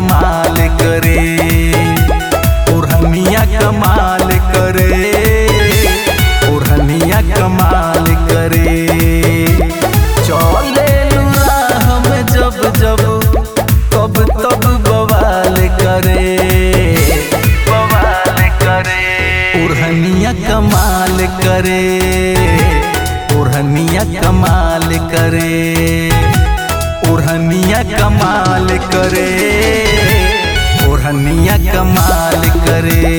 कमाल करे, ओढ़निया कमाल करे, ओढ़निया कमाल करे। चले राह में जब जब तब तब बवाल करे, बवाल करे। ओढ़निया कमाल करे, ओढ़निया कमाल करे, ओढ़निया कमाल करे, ओढ़निया कमाल करे।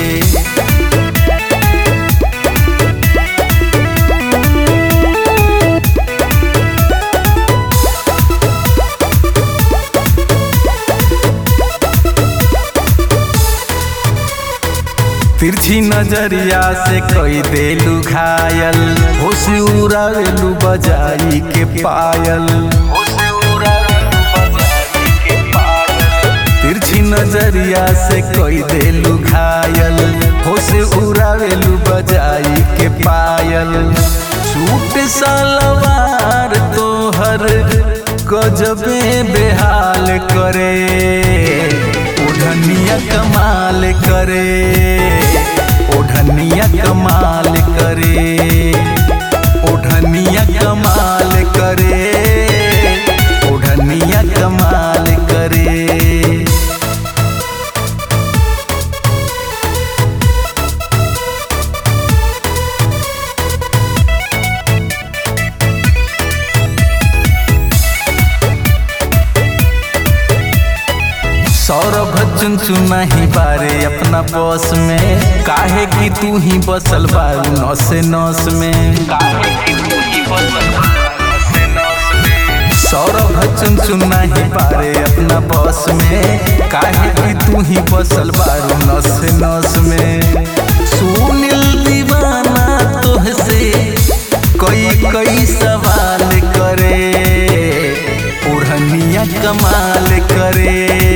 तिरछी नजरिया से कई देलू घायल, होश उड़ावेलू बजाई के पायल। तिरछी नजरिया से कई देलू घायल, होश उड़ावेलू बजाई के पायल। सूट सलवार तोहर गजबे बेहाल करे, ओढ़निया कमाल करे, ओढ़निया कमाल करे, ओढ़निया कमाल करे, ओढ़निया कमाल करे। सौरभ चुनचुना ही बारे अपना बॉस में, काहे कि तू ही बसल बारू नस नस में। सौरभ चुनचुना ही बारे अपना बॉस में, काहे कि तू ही बसल बारू नस नस में। सुनील दीवाना तोहसे कई कई सवाल करे, ओढ़निया कमाल करे,